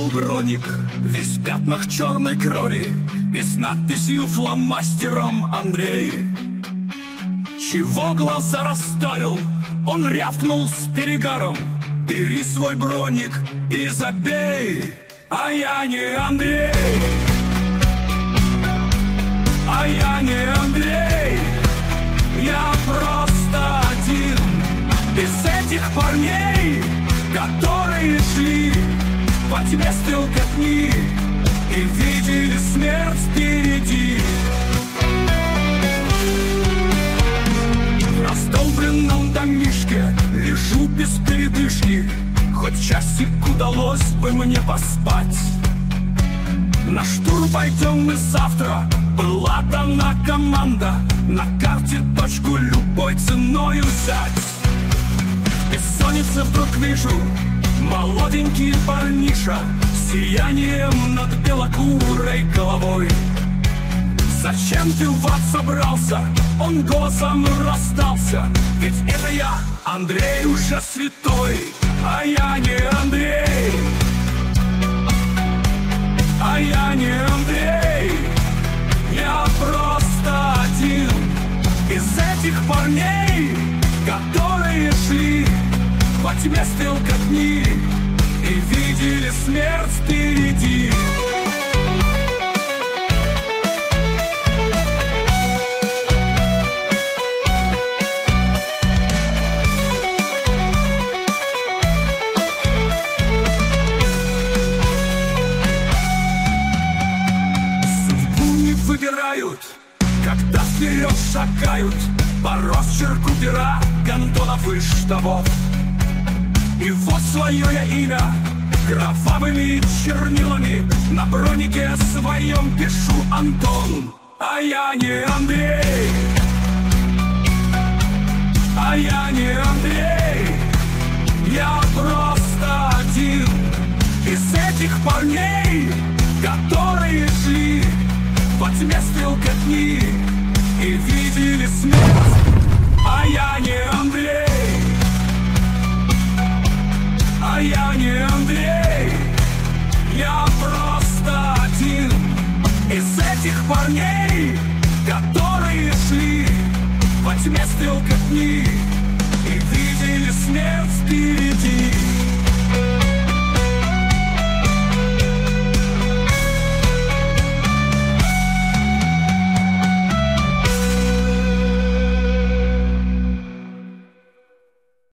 был броник, весь в пятнах черной крови и с надписью фломастером «Андрей». Чего глаза расставил, он рявкнул с перегаром: «Бери свой броник и забей!» А я не Андрей, а я не Андрей, я просто один из этих парней, которые шли по тьме стрелкотни и видели смерть впереди. В раздолбленном домишке лежу без передышки, хоть часик удалось бы мне поспать. На штурм пойдем мы завтра, была дана команда, на карте точку любой ценой взять. В бессоннице вдруг вижу молоденький парниша с сиянием над белокурой головой. «Зачем ты в ад собрался?» Он голосом раздался: «Ведь это я, Андрей, уже святой, а я не Андрей, а я не Андрей, я просто один из этих парней, которые шли по тьме стрелкотни и видели смерть впереди». Выбирают, когда вперед шагают по росчерку пера гондонов и штабов. И вот свое я имя кровавыми чернилами на бронике своем пишу: Антон. А я не Андрей, а я не Андрей, я просто один из этих парней, которые шли по тьме стрелкотни и видели смерть. А я не Андрей, а я не Андрей, я просто один из этих парней, которые шли по тьме стрелкотни и видели смерть впереди.